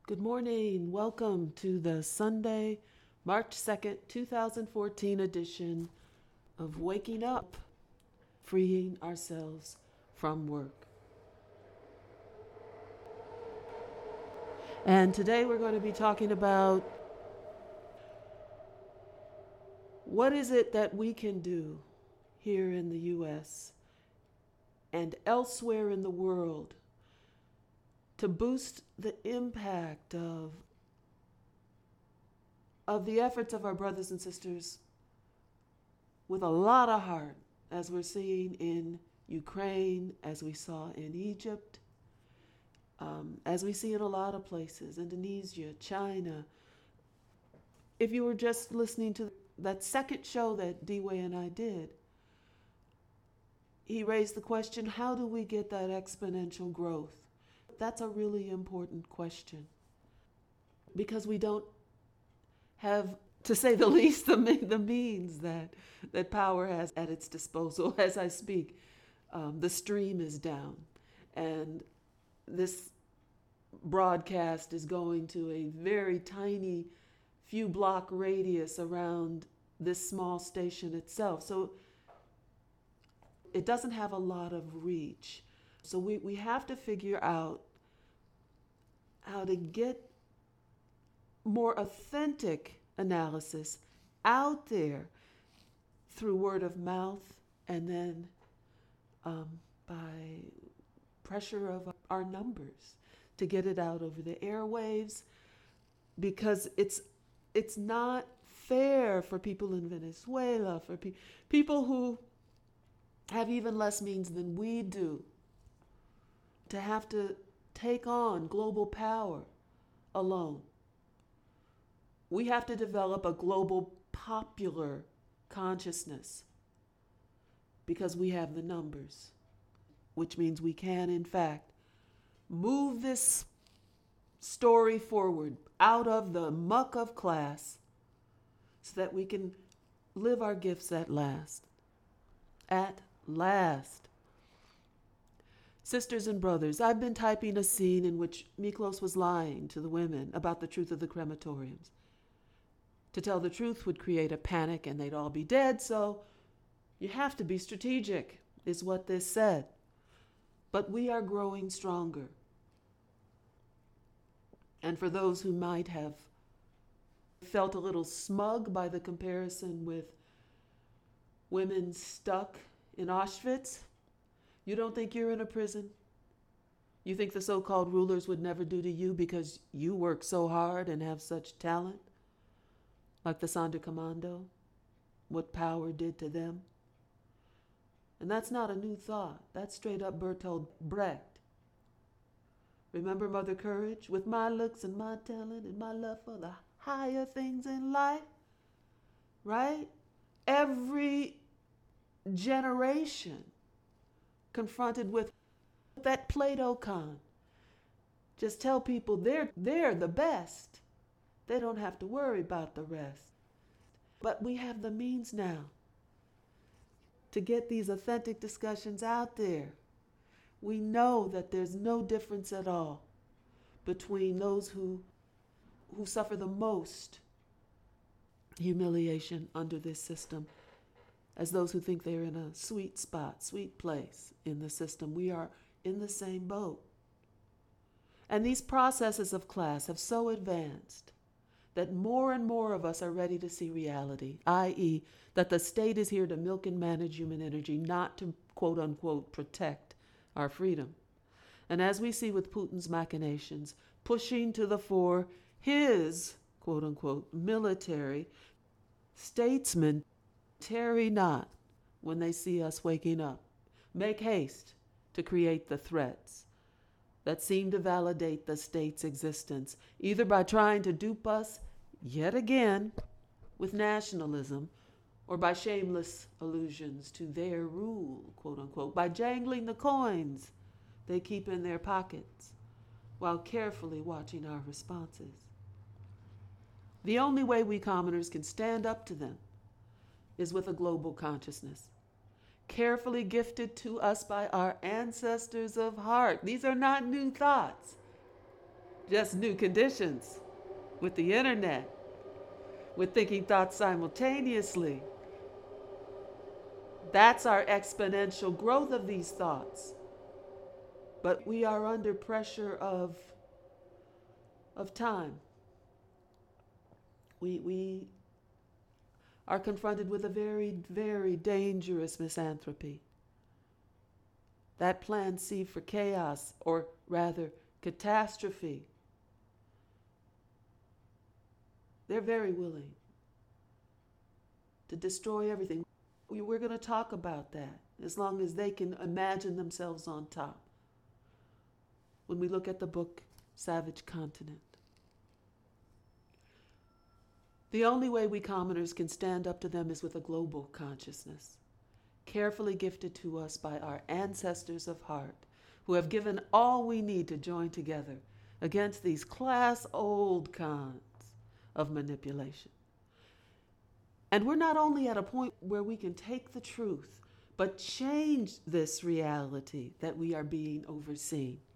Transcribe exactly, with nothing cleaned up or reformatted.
Good morning. Welcome to the Sunday, March second, twenty fourteen edition of Waking Up, Freeing Ourselves from Work. And today we're going to be talking about what is it that we can do here in the U S and elsewhere in the world to boost the impact of of the efforts of our brothers and sisters with a lot of heart, as we're seeing in Ukraine, as we saw in Egypt, um, as we see in a lot of places, Indonesia, China. If you were just listening to that second show that D-Way and I did, he raised the question, how do we get that exponential growth? That's a really important question, because we don't have, to say the least, the, the means that, that power has at its disposal. As I speak, um, the stream is down, and this broadcast is going to a very tiny few block radius around this small station itself. So it doesn't have a lot of reach. So we, we have to figure out how to get more authentic analysis out there through word of mouth, and then um, by pressure of our numbers to get it out over the airwaves, because it's it's not fair for people in Venezuela, for pe- people who have even less means than we do, to have to take on global power alone. We have to develop a global popular consciousness because we have the numbers, which means we can, in fact, move this story forward out of the muck of class so that we can live our gifts at last. At last. Sisters and brothers, I've been typing a scene in which Miklos was lying to the women about the truth of the crematoriums. To tell the truth would create a panic and they'd all be dead, so you have to be strategic, is what this said. But we are growing stronger. And for those who might have felt a little smug by the comparison with women stuck in Auschwitz, you don't think you're in a prison? You think the so-called rulers would never do to you because you work so hard and have such talent? Like the Sonderkommando, what power did to them? And that's not a new thought. That's straight up Bertolt Brecht. Remember Mother Courage? With my looks and my talent and my love for the higher things in life, right? Every generation confronted with that Plato con. Just tell people they're, they're the best. They don't have to worry about the rest. But we have the means now to get these authentic discussions out there. We know that there's no difference at all between those who, who suffer the most humiliation under this system as those who think they're in a sweet spot, sweet place in the system. We are in the same boat. And these processes of class have so advanced that more and more of us are ready to see reality, that is, that the state is here to milk and manage human energy, not to, quote unquote, protect our freedom. And as we see with Putin's machinations, pushing to the fore his, quote unquote, military, statesmen tarry not when they see us waking up. Make haste to create the threats that seem to validate the state's existence, either by trying to dupe us yet again with nationalism, or by shameless allusions to their rule, quote unquote, by jangling the coins they keep in their pockets while carefully watching our responses. The only way we commoners can stand up to them is with a global consciousness, carefully gifted to us by our ancestors of heart. These are not new thoughts. just new conditions with the internet, with thinking thoughts simultaneously. That's our exponential growth of these thoughts. But we are under pressure of, of time. We, we are confronted with a very, very dangerous misanthropy. That plan C for chaos, or rather catastrophe. They're very willing to destroy everything. We're going to talk about that as long as they can imagine themselves on top. When we look at the book Savage Continent. The only way we commoners can stand up to them is with a global consciousness, carefully gifted to us by our ancestors of heart, who have given all we need to join together against these class-old cons of manipulation. And we're not only at a point where we can take the truth, but change this reality that we are being overseen.